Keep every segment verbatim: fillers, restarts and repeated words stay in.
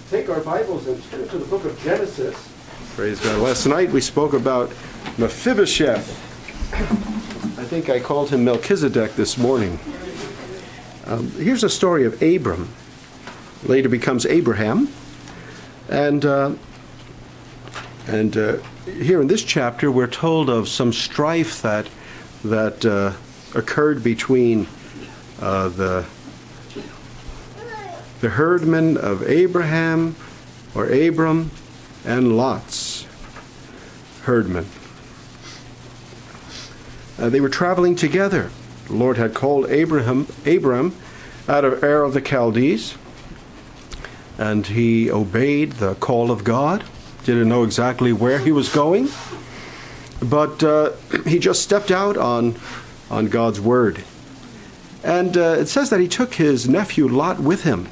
take our Bibles and turn to the book of Genesis. Praise God. Last night we spoke about Mephibosheth. I think I called him Melchizedek this morning. Um, here's a story of Abram. Later becomes Abraham. And, uh, and uh, here in this chapter we're told of some strife that, that uh, occurred between uh, the the herdmen of Abraham, or Abram, and Lot's herdmen. Uh, they were traveling together. The Lord had called Abraham, Abram out of Ur of the Chaldees, and he obeyed the call of God. Didn't know exactly where he was going, but uh, he just stepped out on, on God's word. And uh, it says that he took his nephew Lot with him.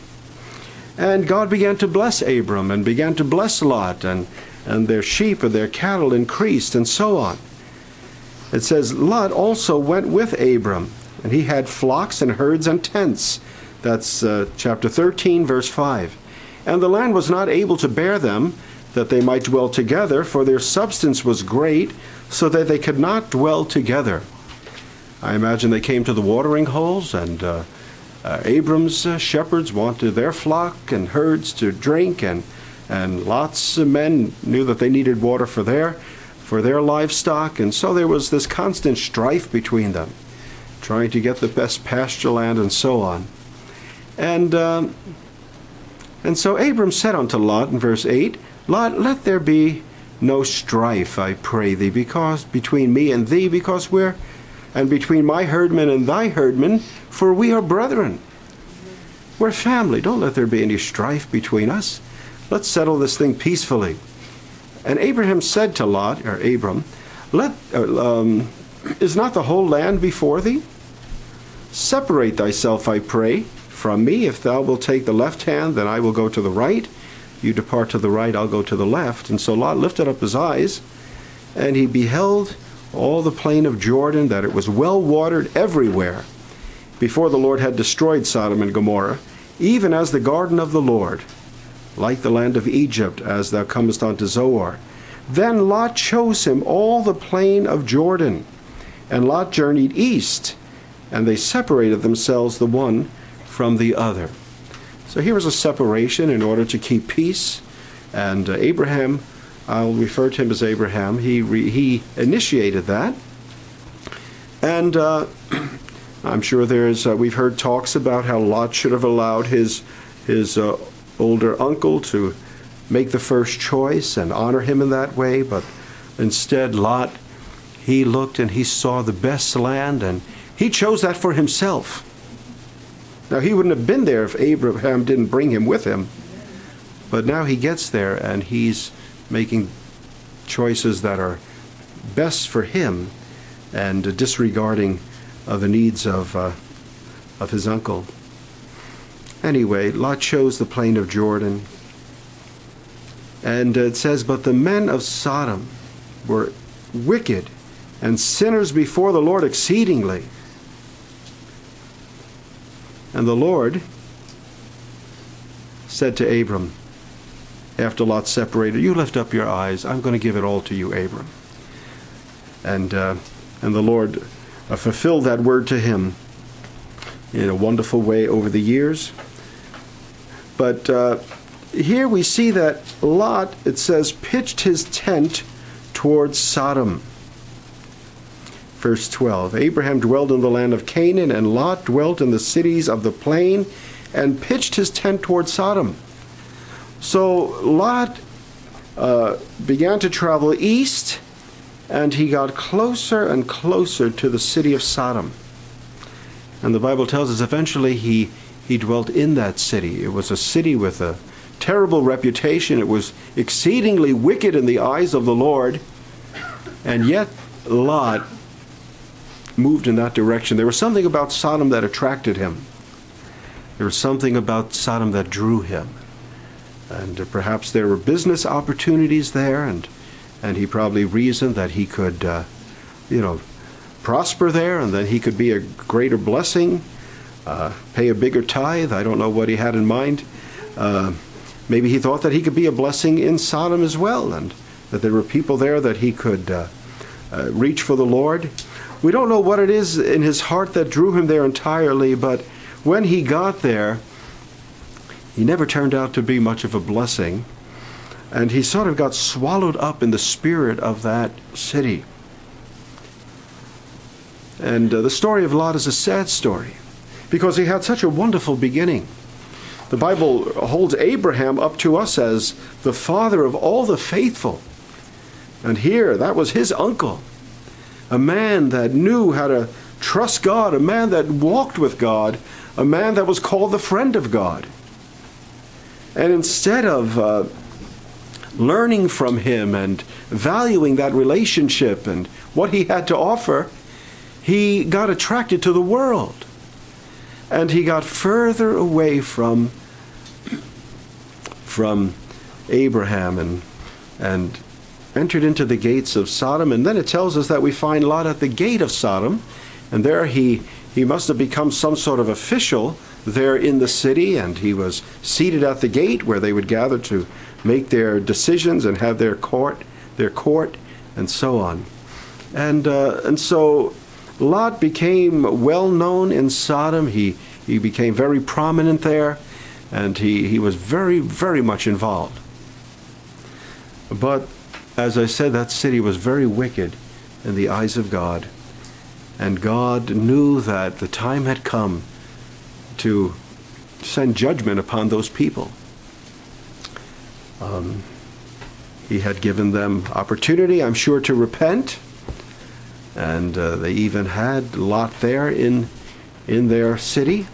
And God began to bless Abram and began to bless Lot, and, and their sheep and their cattle increased, and so on. It says, Lot also went with Abram, and he had flocks and herds and tents. That's uh, chapter thirteen, verse five. And the land was not able to bear them, that they might dwell together, for their substance was great, so that they could not dwell together. I imagine they came to the watering holes, and uh, Uh, Abram's uh, shepherds wanted their flock and herds to drink, and and Lot's uh, men knew that they needed water for their for their livestock, and so there was this constant strife between them, trying to get the best pasture land and so on. And um, and so Abram said unto Lot in verse eight, Lot, let there be no strife, I pray thee, because between me and thee, because we're and between my herdmen and thy herdmen, for we are brethren. We're family. Don't let there be any strife between us. Let's settle this thing peacefully. And Abraham said to Lot, or Abram, Let, uh, um, is not the whole land before thee? Separate thyself, I pray, from me. If thou wilt take the left hand, then I will go to the right. You depart to the right, I'll go to the left. And so Lot lifted up his eyes, and he beheld all the plain of Jordan, that it was well watered everywhere, before the Lord had destroyed Sodom and Gomorrah, even as the garden of the Lord, like the land of Egypt, as thou comest unto Zoar. Then Lot chose him all the plain of Jordan, and Lot journeyed east, and they separated themselves the one from the other. So here was a separation in order to keep peace, and uh, Abraham, I'll refer to him as Abraham, he, re, he initiated that. And uh, I'm sure there's, uh, we've heard talks about how Lot should have allowed his, his uh, older uncle to make the first choice and honor him in that way, but instead Lot, he looked and he saw the best land, and he chose that for himself. Now, he wouldn't have been there if Abraham didn't bring him with him, but now he gets there and he's making choices that are best for him, and uh, disregarding uh, the needs of uh, of his uncle. Anyway, Lot chose the plain of Jordan, and uh, it says, but the men of Sodom were wicked and sinners before the Lord exceedingly. And the Lord said to Abram, after Lot separated, you lift up your eyes, I'm going to give it all to you, Abram. And uh, and the Lord uh, fulfilled that word to him in a wonderful way over the years. But uh, here we see that Lot, it says, pitched his tent towards Sodom. Verse twelve, Abraham dwelled in the land of Canaan, and Lot dwelt in the cities of the plain, and pitched his tent towards Sodom. So Lot uh, began to travel east, and he got closer and closer to the city of Sodom. And the Bible tells us eventually he, he dwelt in that city. It was a city with a terrible reputation. It was exceedingly wicked in the eyes of the Lord. And yet Lot moved in that direction. There was something about Sodom that attracted him. There was something about Sodom that drew him. And uh, perhaps there were business opportunities there, and and he probably reasoned that he could, uh, you know, prosper there, and that he could be a greater blessing, uh, pay a bigger tithe. I don't know what he had in mind. Uh, maybe he thought that he could be a blessing in Sodom as well, and that there were people there that he could uh, uh, reach for the Lord. We don't know what it is in his heart that drew him there entirely, but when he got there, he never turned out to be much of a blessing, and he sort of got swallowed up in the spirit of that city. And uh, the story of Lot is a sad story, because he had such a wonderful beginning. The Bible holds Abraham up to us as the father of all the faithful. And here, that was his uncle, a man that knew how to trust God, a man that walked with God, a man that was called the friend of God. And instead of uh, learning from him and valuing that relationship and what he had to offer, he got attracted to the world. And he got further away from, from Abraham and, and entered into the gates of Sodom. And then it tells us that we find Lot at the gate of Sodom. And there he, he must have become some sort of official there in the city. And he was seated at the gate where they would gather to make their decisions and have their court, their court, and so on. And, uh, and so Lot became well known in Sodom. He, he became very prominent there, and he, he was very, very much involved. But, as I said, that city was very wicked in the eyes of God, and God knew that the time had come to send judgment upon those people. Um, he had given them opportunity, I'm sure, to repent. And uh, they even had Lot there in, in their city.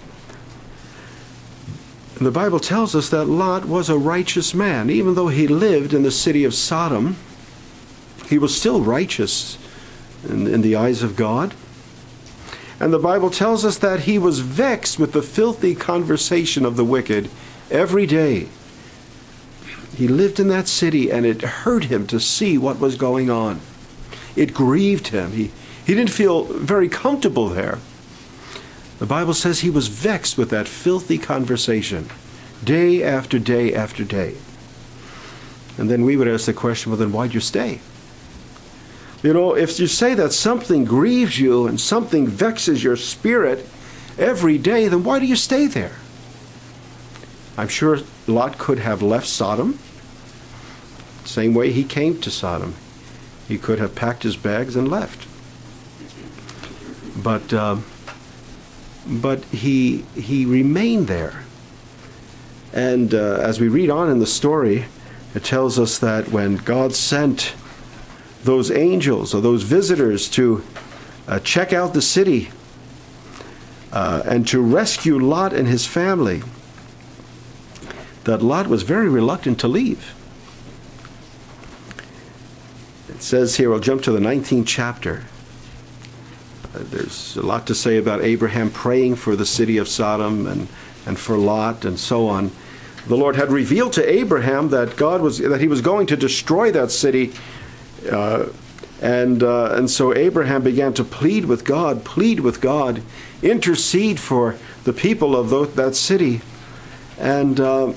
And the Bible tells us that Lot was a righteous man. Even though he lived in the city of Sodom, he was still righteous in, in the eyes of God. And the Bible tells us that he was vexed with the filthy conversation of the wicked every day. He lived in that city, and it hurt him to see what was going on. It grieved him. He, he didn't feel very comfortable there. The Bible says he was vexed with that filthy conversation, day after day after day. And then we would ask the question, well, then why'd you stay? You know, if you say that something grieves you and something vexes your spirit every day, then why do you stay there? I'm sure Lot could have left Sodom. Same way he came to Sodom. He could have packed his bags and left. But uh, but he he remained there. And uh, as we read on in the story, it tells us that when God sent those angels or those visitors to uh, check out the city uh, and to rescue Lot and his family, that Lot was very reluctant to leave. It says here, I'll jump to the nineteenth chapter. Uh, there's a lot to say about Abraham praying for the city of Sodom and, and for Lot and so on. The Lord had revealed to Abraham that God was that he was going to destroy that city, uh, and uh, and so Abraham began to plead with God, plead with God, intercede for the people of those, that city, and uh,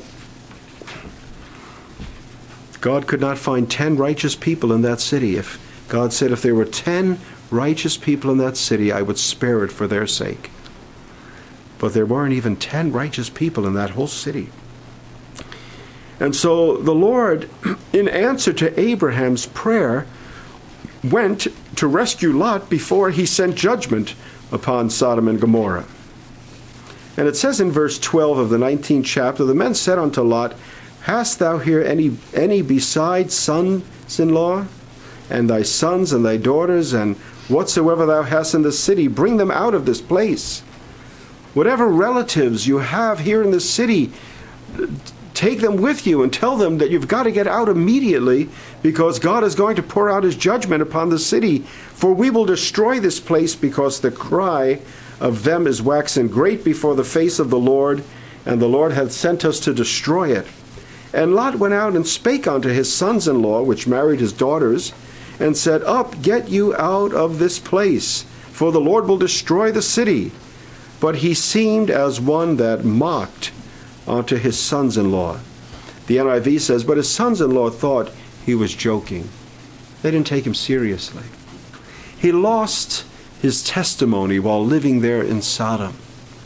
God could not find ten righteous people in that city. If God said, if there were ten righteous people in that city, I would spare it for their sake. But there weren't even ten righteous people in that whole city. And so the Lord, in answer to Abraham's prayer, went to rescue Lot before he sent judgment upon Sodom and Gomorrah. And it says in verse twelve of the nineteenth chapter, the men said unto Lot, Hast thou here any any besides sons-in-law, and thy sons and thy daughters, and whatsoever thou hast in the city, bring them out of this place. Whatever relatives you have here in the city, take them with you and tell them that you've got to get out immediately, because God is going to pour out his judgment upon the city. For we will destroy this place, because the cry of them is waxen great before the face of the Lord, and the Lord hath sent us to destroy it. And Lot went out and spake unto his sons-in-law, which married his daughters, and said, Up, get you out of this place, for the Lord will destroy the city. But he seemed as one that mocked unto his sons-in-law. The N I V says, but his sons-in-law thought he was joking. They didn't take him seriously. He lost his testimony while living there in Sodom.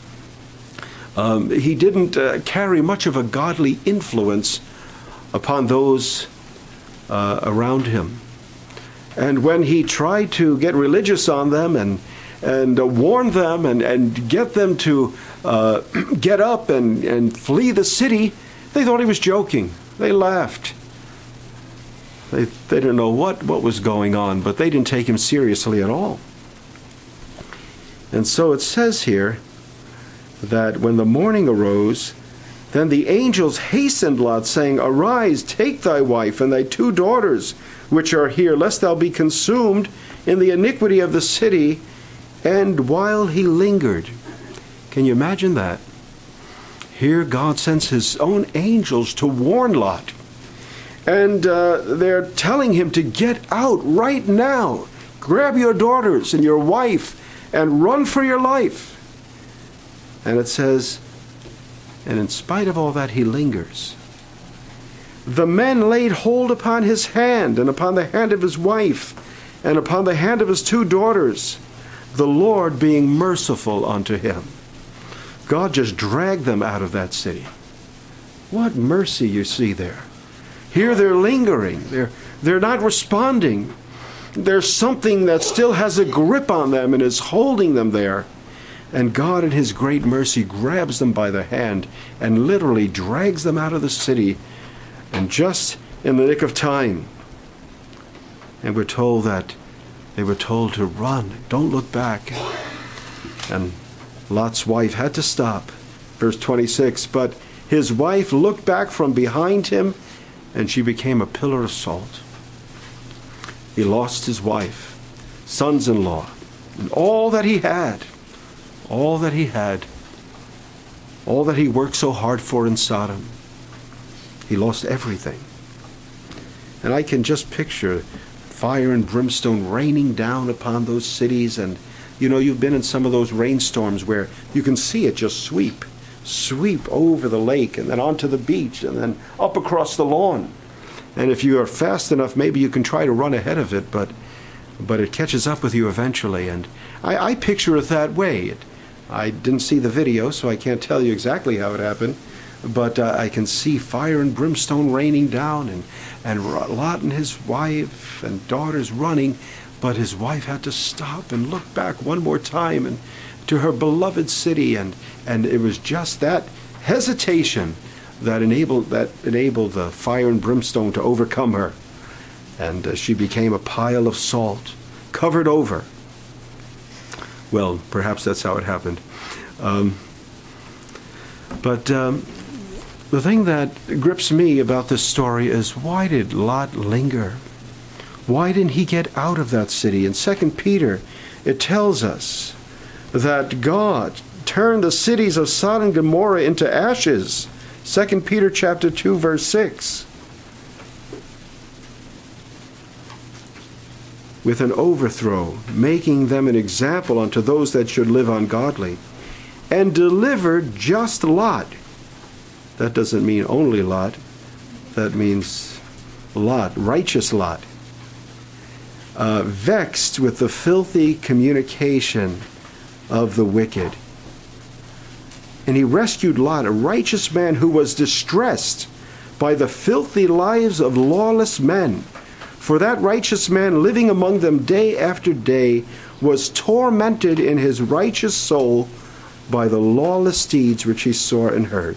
Um, he didn't uh, carry much of a godly influence upon those uh, around him. And when he tried to get religious on them and and uh, warn them and, and get them to uh, get up and, and flee the city, they thought he was joking. They laughed. They, they didn't know what, what was going on, but they didn't take him seriously at all. And so it says here that when the morning arose, then the angels hastened Lot, saying, Arise, take thy wife and thy two daughters, which are here, lest thou be consumed in the iniquity of the city. And while he lingered, can you imagine that? Here God sends his own angels to warn Lot. And uh, they're telling him to get out right now. Grab your daughters and your wife and run for your life. And it says, and in spite of all that, he lingers. The men laid hold upon his hand and upon the hand of his wife and upon the hand of his two daughters, the Lord being merciful unto him. God just dragged them out of that city. What mercy you see there. Here they're lingering. They're, they're not responding. There's something that still has a grip on them and is holding them there. And God in his great mercy grabs them by the hand and literally drags them out of the city, and just in the nick of time. And we're told that they were told to run, don't look back. And Lot's wife had to stop. Verse twenty-six, but his wife looked back from behind him, and she became a pillar of salt. He lost his wife, sons-in-law, and all that he had, all that he had, all that he worked so hard for in Sodom. He lost everything. And I can just picture fire and brimstone raining down upon those cities. And, you know, you've been in some of those rainstorms where you can see it just sweep, sweep over the lake and then onto the beach and then up across the lawn. And if you are fast enough, maybe you can try to run ahead of it, but but it catches up with you eventually. And I, I picture it that way. It, I didn't see the video, so I can't tell you exactly how it happened. But uh, I can see fire and brimstone raining down, and, and Lot and his wife and daughters running. But his wife had to stop and look back one more time and to her beloved city. And, and it was just that hesitation that enabled, that enabled the fire and brimstone to overcome her. And uh, she became a pile of salt, covered over. Well, perhaps that's how it happened. Um, but... Um, The thing that grips me about this story is, why did Lot linger? Why didn't he get out of that city? In Second Peter, it tells us that God turned the cities of Sodom and Gomorrah into ashes. Second Peter chapter two, verse six. With an overthrow, making them an example unto those that should live ungodly, and delivered just Lot. That doesn't mean only Lot. That means Lot, righteous Lot. Uh, vexed with the filthy communication of the wicked. And he rescued Lot, a righteous man who was distressed by the filthy lives of lawless men. For that righteous man living among them day after day was tormented in his righteous soul by the lawless deeds which he saw and heard.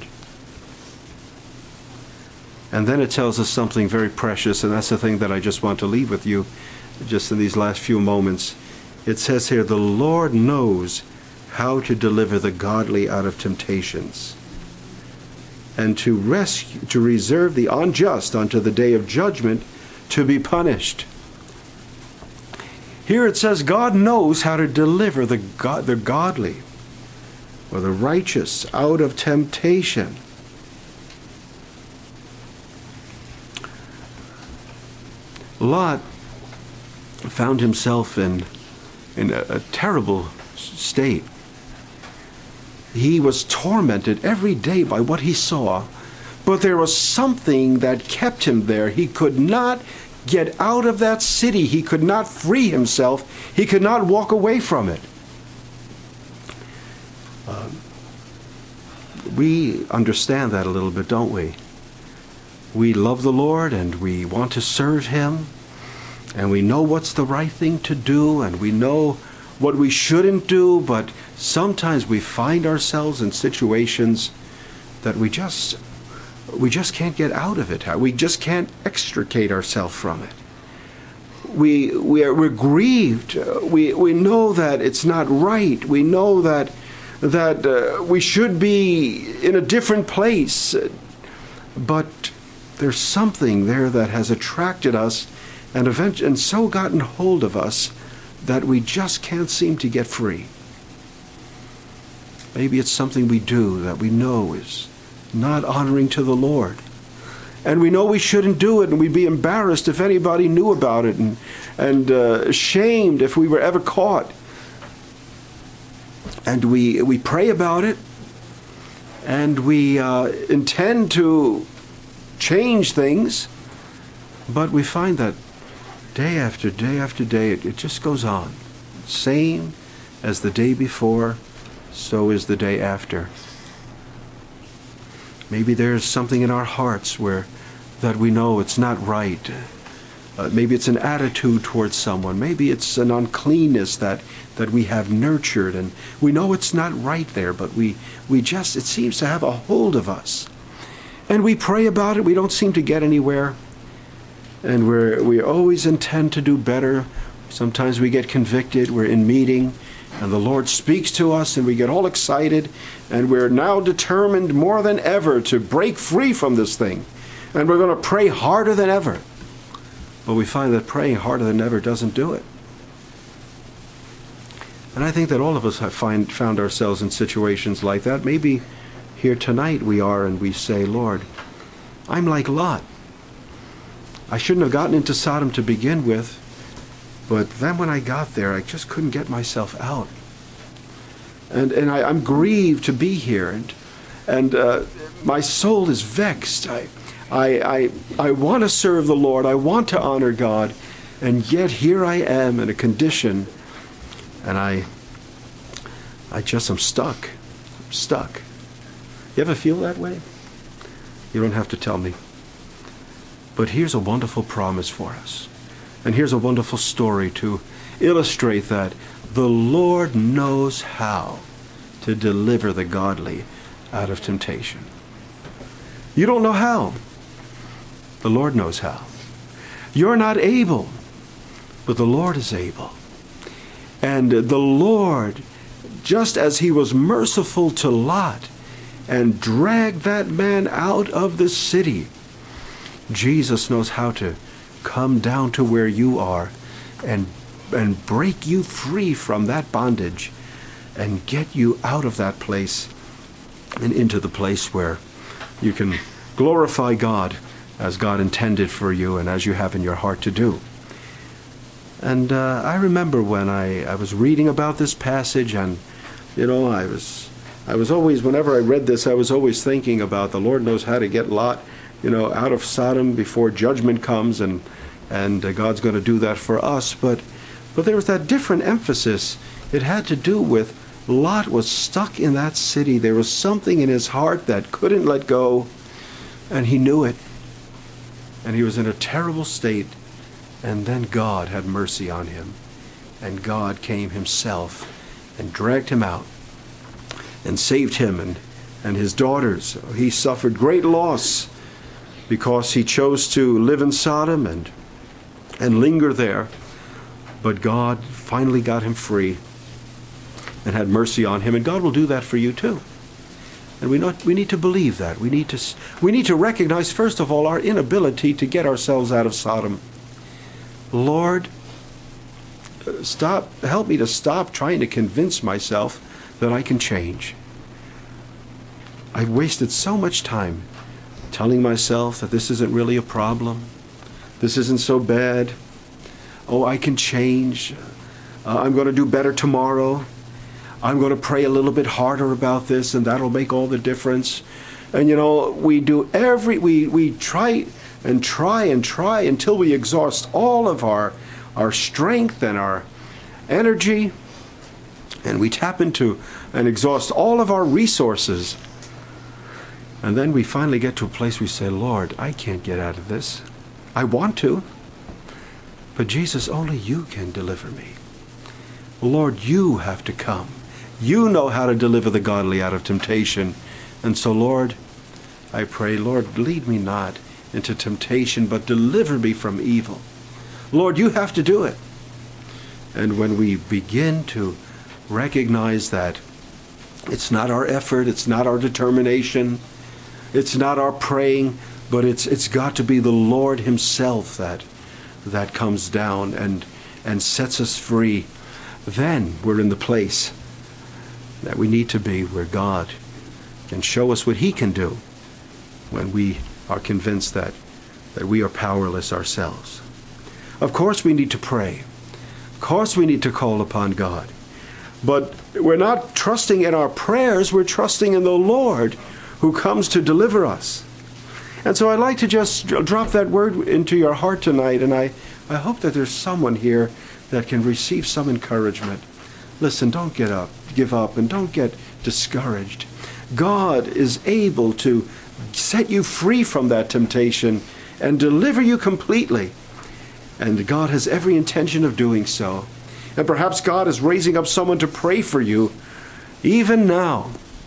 And then it tells us something very precious, and that's the thing that I just want to leave with you just in these last few moments. It says here, the Lord knows how to deliver the godly out of temptations, and to rescue, to reserve the unjust unto the day of judgment to be punished. Here it says God knows how to deliver the, God, the godly or the righteous out of temptation. Lot found himself in, in a, a terrible state. He was tormented every day by what he saw, But there was something that kept him there. He could not get out of that city. He could not free himself. He could not walk away from it. Um, we understand that a little bit, don't we? We love the Lord and we want to serve Him, and we know what's the right thing to do, and we know what we shouldn't do, but sometimes we find ourselves in situations that we just we just can't get out of it. We just can't extricate ourselves from it. We we are we're grieved. We we know that it's not right. We know that that uh, we should be in a different place, but there's something there that has attracted us and event- and so gotten hold of us that we just can't seem to get free. Maybe it's something we do that we know is not honoring to the Lord. And we know we shouldn't do it, and we'd be embarrassed if anybody knew about it, and, and uh, ashamed if we were ever caught. And we, we pray about it, and we uh, intend to change things, but we find that day after day after day, it, it just goes on. Same as the day before, so is the day after. Maybe there's something in our hearts where that we know it's not right. Uh, maybe it's an attitude towards someone. Maybe it's an uncleanness that, that we have nurtured, and we know it's not right there, but we, we just, it seems to have a hold of us. And we pray about it. We don't seem to get anywhere. And we're, we always intend to do better. Sometimes we get convicted. We're in meeting, and the Lord speaks to us, and we get all excited. And we're now determined more than ever to break free from this thing. And we're going to pray harder than ever. But we find that praying harder than ever doesn't do it. And I think that all of us have find, found ourselves in situations like that. Maybe here tonight we are, and we say, Lord, I'm like Lot. I shouldn't have gotten into Sodom to begin with, but then when I got there, I just couldn't get myself out. And and I, I'm grieved to be here, and and uh, my soul is vexed. I I I, I want to serve the Lord. I want to honor God, and yet here I am in a condition, and I I just am stuck. I'm stuck. You ever feel that way? You don't have to tell me. But here's a wonderful promise for us. And here's a wonderful story to illustrate that the Lord knows how to deliver the godly out of temptation. You don't know how. The Lord knows how. You're not able, but the Lord is able. And the Lord, just as He was merciful to Lot and dragged that man out of the city, Jesus knows how to come down to where you are and and break you free from that bondage and get you out of that place and into the place where you can glorify God as God intended for you and as you have in your heart to do. And uh, I remember when I, I was reading about this passage, and you know, I was I was always, whenever I read this, I was always thinking about the Lord knows how to get Lot, you know, out of Sodom before judgment comes, and and uh, God's going to do that for us. But but there was that different emphasis. It had to do with Lot was stuck in that city. There was something in his heart that couldn't let go, and he knew it. And he was in a terrible state. And then God had mercy on him. And God came Himself and dragged him out and saved him and, and his daughters. He suffered great loss because he chose to live in Sodom and and linger there. But God finally got him free and had mercy on him. And God will do that for you too. And we not, we need to believe that. We need to we need to recognize, first of all, our inability to get ourselves out of Sodom. Lord, stop, help me to stop trying to convince myself that I can change. I've wasted so much time telling myself that this isn't really a problem. This isn't so bad. Oh, I can change. Uh, I'm going to do better tomorrow. I'm going to pray a little bit harder about this, and that'll make all the difference. And, you know, we do every, we, we try and try and try until we exhaust all of our, our strength and our energy. And we tap into and exhaust all of our resources. And then we finally get to a place we say, Lord, I can't get out of this. I want to. But Jesus, only you can deliver me. Lord, you have to come. You know how to deliver the godly out of temptation. And so, Lord, I pray, Lord, lead me not into temptation, but deliver me from evil. Lord, you have to do it. And when we begin to recognize that it's not our effort, it's not our determination, it's not our praying, but it's it's got to be the Lord himself that that comes down and and sets us free, then we're in the place that we need to be, where God can show us what he can do when we are convinced that that we are powerless ourselves. Of course we need to pray. Of course we need to call upon God. But we're not trusting in our prayers, we're trusting in the Lord who comes to deliver us. And so I'd like to just drop that word into your heart tonight, and I, I hope that there's someone here that can receive some encouragement. Listen, don't get up, give up, and don't get discouraged. God is able to set you free from that temptation and deliver you completely. And God has every intention of doing so. And perhaps God is raising up someone to pray for you even now.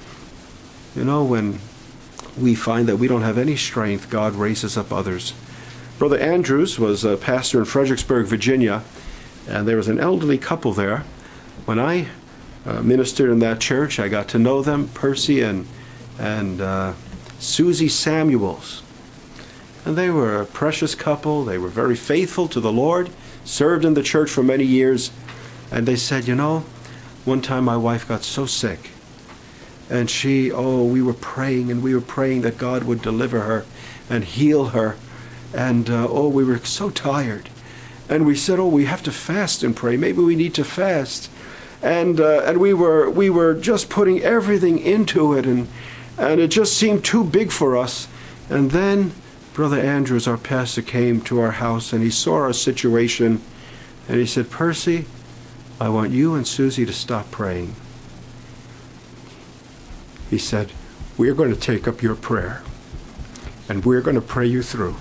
You know, when we find that we don't have any strength, God raises up others. Brother Andrews was a pastor in Fredericksburg, Virginia, and there was an elderly couple there. When I uh, ministered in that church, I got to know them, Percy and, and uh, Susie Samuels. And they were a precious couple. They were very faithful to the Lord, served in the church for many years. And they said, you know, one time my wife got so sick. And she, oh, we were praying and we were praying that God would deliver her and heal her. And, uh, oh, we were so tired. And we said, oh, we have to fast and pray. Maybe we need to fast. And uh, and we were we were just putting everything into it. And, and it just seemed too big for us. And then Brother Andrews, our pastor, came to our house and he saw our situation. And he said, Percy, I want you and Susie to stop praying. He said, we're going to take up your prayer and we're going to pray you through.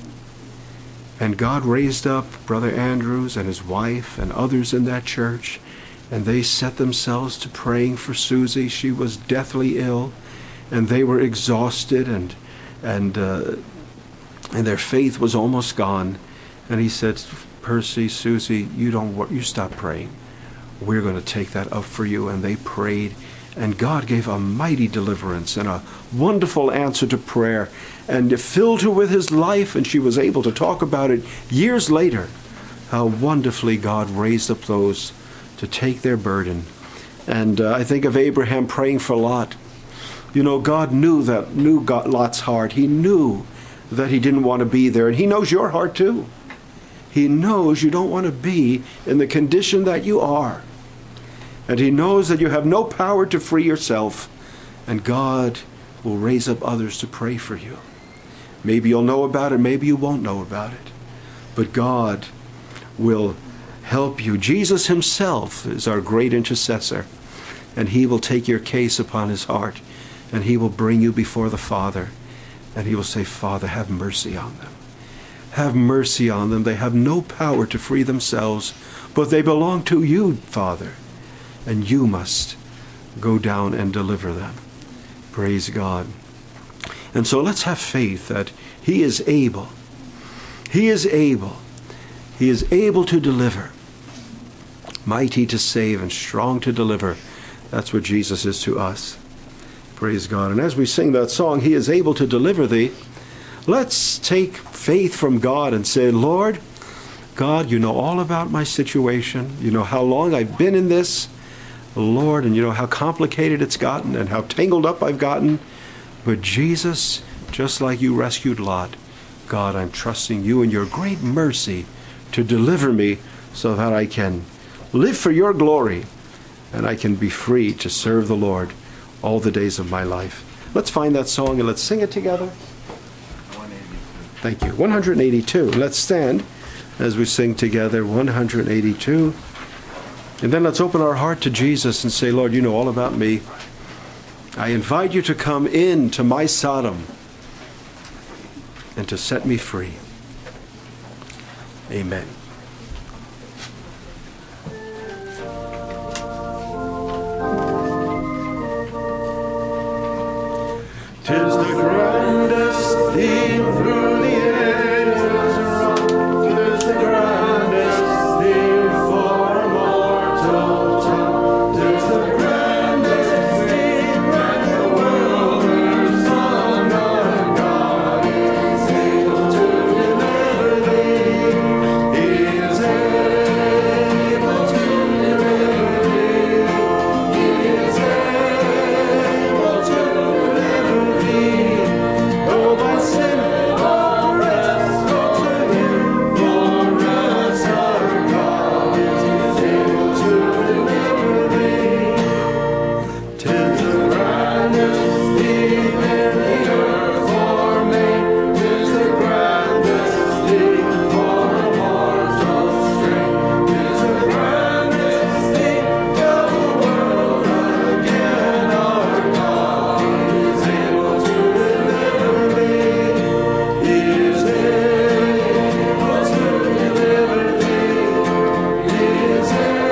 And God raised up Brother Andrews and his wife and others in that church, and they set themselves to praying for Susie. She was deathly ill, and they were exhausted, and and uh, and their faith was almost gone. And he said, Percy, Susie, you don't you stop praying. We're going to take that up for you. And they prayed, and God gave a mighty deliverance and a wonderful answer to prayer, and it filled her with his life, and she was able to talk about it years later, how wonderfully God raised up those to take their burden. And uh, I think of Abraham praying for Lot. You know, God knew that, knew God, Lot's heart. He knew that he didn't want to be there, and he knows your heart too. He knows you don't want to be in the condition that you are. And he knows that you have no power to free yourself. And God will raise up others to pray for you. Maybe you'll know about it, maybe you won't know about it. But God will help you. Jesus himself is our great intercessor. And he will take your case upon his heart. And he will bring you before the Father. And he will say, Father, have mercy on them. Have mercy on them. They have no power to free themselves, but they belong to you, Father. And you must go down and deliver them. Praise God. And so let's have faith that he is able. He is able. He is able to deliver. Mighty to save and strong to deliver. That's what Jesus is to us. Praise God. And as we sing that song, he is able to deliver thee, let's take faith from God and say, Lord, God, you know all about my situation. You know how long I've been in this, Lord, and you know how complicated it's gotten and how tangled up I've gotten. But Jesus, just like you rescued Lot, God, I'm trusting you in your great mercy to deliver me so that I can live for your glory and I can be free to serve the Lord all the days of my life. Let's find that song and let's sing it together. Thank you. one hundred eighty-two. Let's stand as we sing together one hundred eighty-two. And then let's open our heart to Jesus and say, Lord, you know all about me. I invite you to come into my Sodom and to set me free. Amen. Tis the grandest theme through the ages run. Tis the grandest theme for mortal tongue. Tis the grandest theme that the world hears sung. Our God is able to deliver thee. He is able to deliver thee. He is able to deliver thee. Though my sin or rest, go to him, for us our God is able to deliver thee. Tis the grandest theme in the earth for me. Tis the grandest theme for mortal strength. Tis the grandest theme of the world again. Our God is able to deliver thee. He is able to deliver thee. He is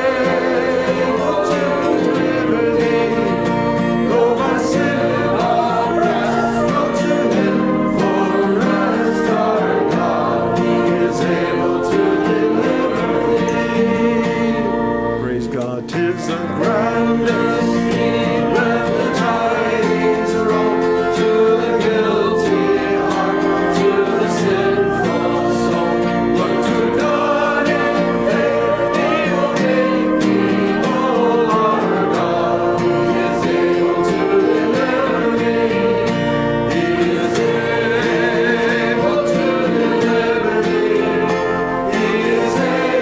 able to deliver thee. Though my sin or rest, go to him, for rest our God is able to deliver thee. Praise God. Tis the grandest theme when the tides roll to the guilty heart, to the sinful soul. Look to God in faith, he will make me whole. Our God is able to deliver thee. He is able to deliver thee. He is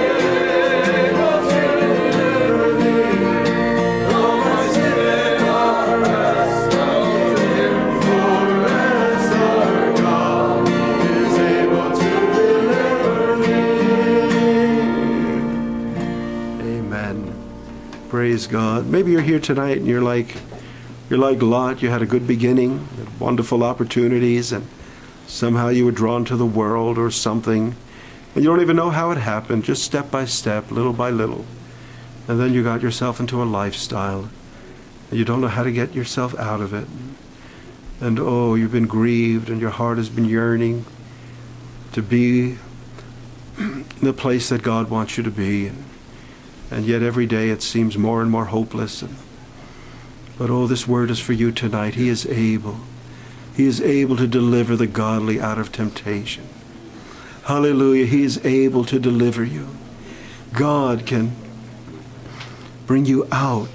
able to deliver thee. Though my sin or rest, go to him, for rest our God is able to deliver thee. Amen. Praise God. Maybe you're here tonight and you're like, you're like Lot. You had a good beginning, had wonderful opportunities, and somehow you were drawn to the world or something, and you don't even know how it happened, just step by step, little by little. And then you got yourself into a lifestyle, and you don't know how to get yourself out of it. And oh, you've been grieved, and your heart has been yearning to be in the place that God wants you to be. And, and yet every day it seems more and more hopeless. And, but oh, this word is for you tonight. He is able. He is able to deliver the godly out of temptation. Hallelujah. He is able to deliver you. God can bring you out.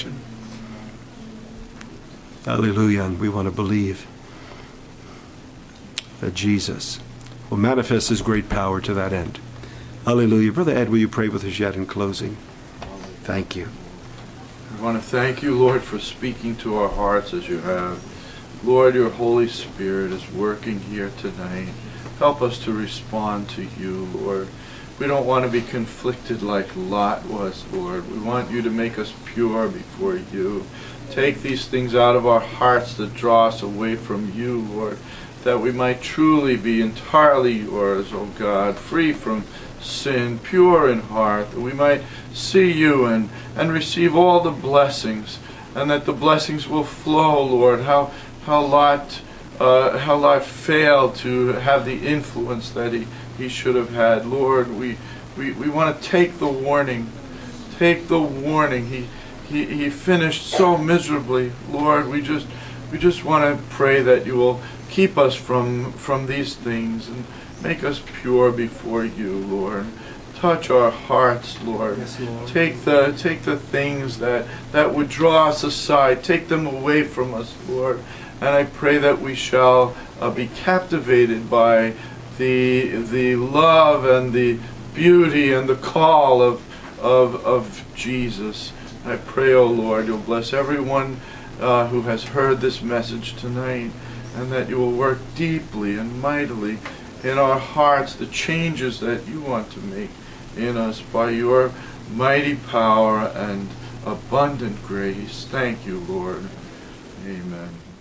Hallelujah. And we want to believe that Jesus will manifest his great power to that end. Hallelujah. Brother Ed, will you pray with us yet in closing? Thank you. We want to thank you, Lord, for speaking to our hearts as you have. Lord, your Holy Spirit is working here tonight. Help us to respond to you, Lord. We don't want to be conflicted like Lot was, Lord. We want you to make us pure before you. Take these things out of our hearts that draw us away from you, Lord, that we might truly be entirely yours, O God, free from sin, pure in heart, that we might see you and, and receive all the blessings, and that the blessings will flow, Lord. How how Lot uh, how Lot failed to have the influence that he, he should have had. Lord, we, we, we want to take the warning. Take the warning. He he he finished so miserably. Lord, we just we just want to pray that you will keep us from from these things and make us pure before you, Lord. Touch our hearts, Lord. Yes, Lord. Take the take the things that, that would draw us aside. Take them away from us, Lord. And I pray that we shall uh, be captivated by the the love and the beauty and the call of of of Jesus. I pray, O Lord, you'll bless everyone uh, who has heard this message tonight, and that you will work deeply and mightily in our hearts the changes that you want to make in us by your mighty power and abundant grace. Thank you, Lord. Amen.